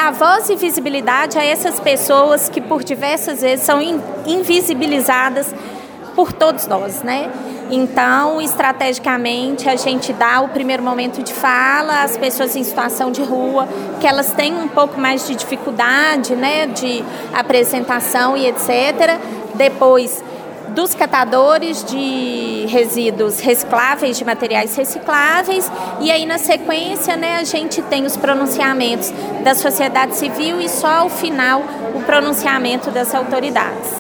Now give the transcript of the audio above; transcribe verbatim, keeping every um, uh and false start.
dar voz e visibilidade a essas pessoas que por diversas vezes são invisibilizadas por todos nós, né? Então, estrategicamente, a gente dá o primeiro momento de fala às pessoas em situação de rua, que elas têm um pouco mais de dificuldade, né, de apresentação e etcétera. Depois, dos catadores de resíduos recicláveis, de materiais recicláveis, e aí na sequência, né, a gente tem os pronunciamentos da sociedade civil e só ao final o pronunciamento das autoridades.